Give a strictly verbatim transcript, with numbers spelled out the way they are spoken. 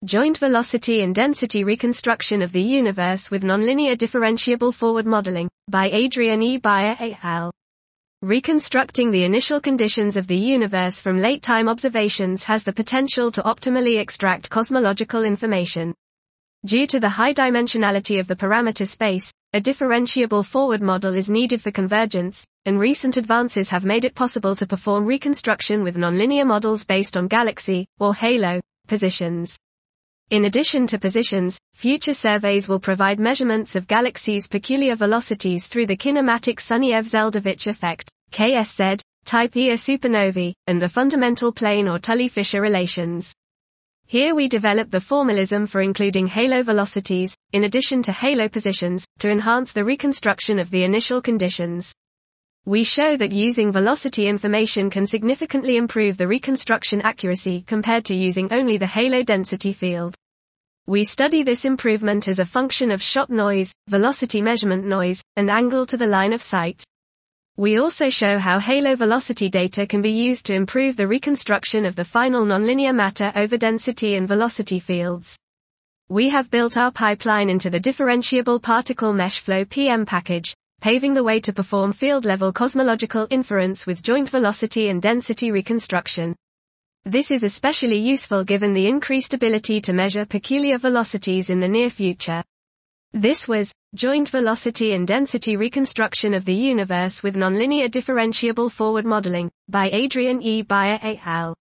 Joint Velocity and Density Reconstruction of the Universe with Nonlinear Differentiable Forward Modeling, by Adrian E. Beyer et al. Reconstructing the initial conditions of the universe from late-time observations has the potential to optimally extract cosmological information. Due to the high dimensionality of the parameter space, a differentiable forward model is needed for convergence, and recent advances have made it possible to perform reconstruction with nonlinear models based on galaxy, or halo, positions. In addition to positions, future surveys will provide measurements of galaxies' peculiar velocities through the kinematic Sunyaev-Zeldovich effect, K S Z, type Ia supernovae, and the fundamental plane or Tully-Fisher relations. Here we develop the formalism for including halo velocities, in addition to halo positions, to enhance the reconstruction of the initial conditions. We show that using velocity information can significantly improve the reconstruction accuracy compared to using only the halo density field. We study this improvement as a function of shot noise, velocity measurement noise, and angle to the line of sight. We also show how halo velocity data can be used to improve the reconstruction of the final nonlinear matter over density and velocity fields. We have built our pipeline into the differentiable particle mesh flow P M package, paving the way to perform field-level cosmological inference with joint velocity and density reconstruction. This is especially useful given the increased ability to measure peculiar velocities in the near future. This was Joint Velocity and Density Reconstruction of the Universe with Nonlinear Differentiable Forward Modeling, by Adrian E. Beyer et al.